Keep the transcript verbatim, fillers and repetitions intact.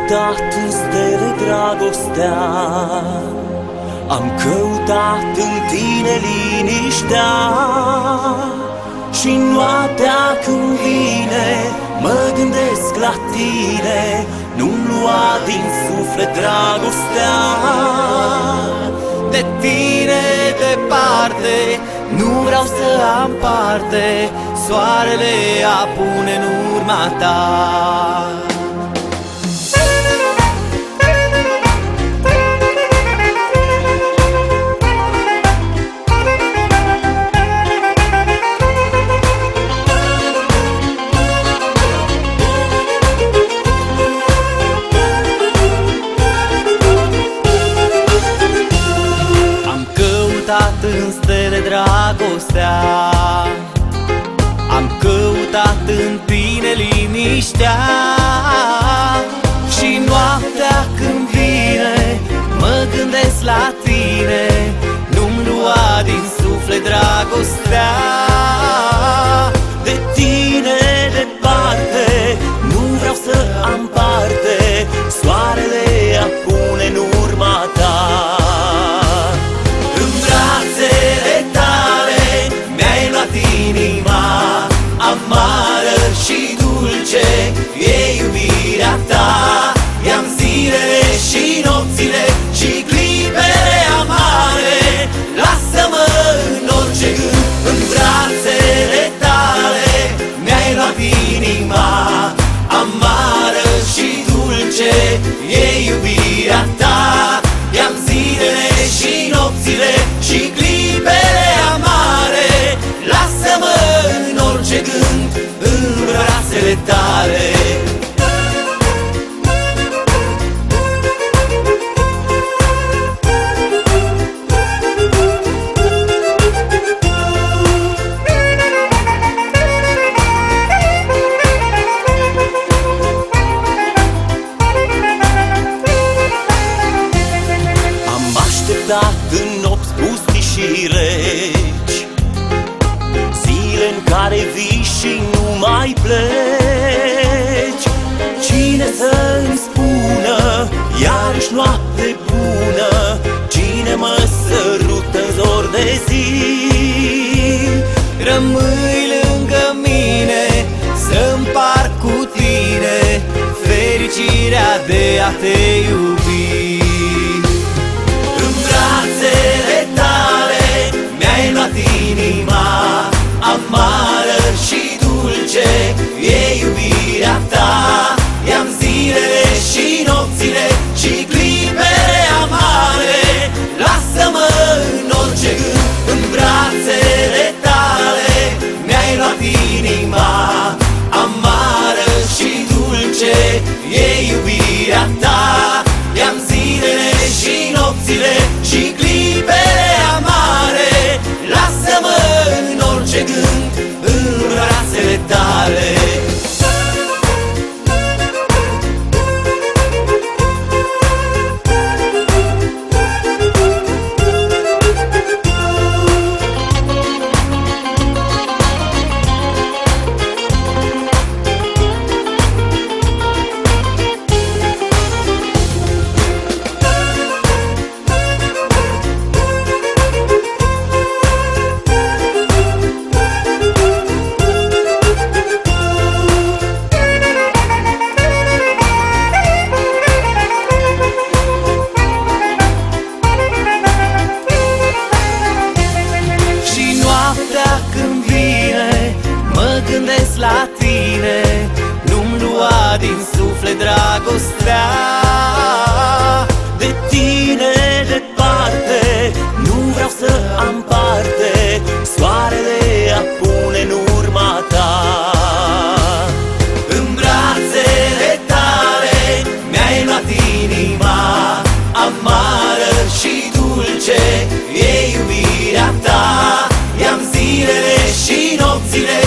căutat în stele dragostea, am căutat în tine liniștea. Și noaptea când vine, mă gândesc la tine, nu-mi lua din suflet dragostea. De tine departe, nu vreau să am parte, soarele apune în urma ta. În stele dragostea, am căutat în tine liniștea. Și noaptea când vine, mă gândesc la tine, nu-mi lua din suflet dragostea. De tine departe, nu vreau să am parte, soarele apune în urma ta. Inima amară și dulce e iubirea ta. I-am zilele și nopțile și clipele amare. Lasă-mă în orice gând, în brațele tale. Mi-ai luat inima amară și dulce e iubirea ta. I-am zilele și nopțile și clipele amare. Lasă-mă în orice gând, în brațele tale. Am așteptat în nopți pustii și reci, zile în care vii și nu mai pleci. Cine să-mi spună iarăși noapte bună? Cine mă sărută în zor de zi? Rămâi lângă mine, să-mi par cu tine fericirea de a te iubi. În brațele tale mi-ai luat inima amară și dulce e iubirea ta. I-am zilele și nopțile și clipele amare. Lasă-mă în orice gând, în brațele tale. Mi-ai luat inima amară și dulce e iubirea ta. I-am zilele și nopțile și clipele amare. Lasă-mă în orice gând, în brațele tale. Când vine, mă gândesc la tine, nu-mi lua din suflet dragostea. De tine departe, nu vreau să am parte, soarele apune în urma ta. În brațele tale mi-ai luat inima amară și dulce e iubirea ta. I-am zilele și nopțile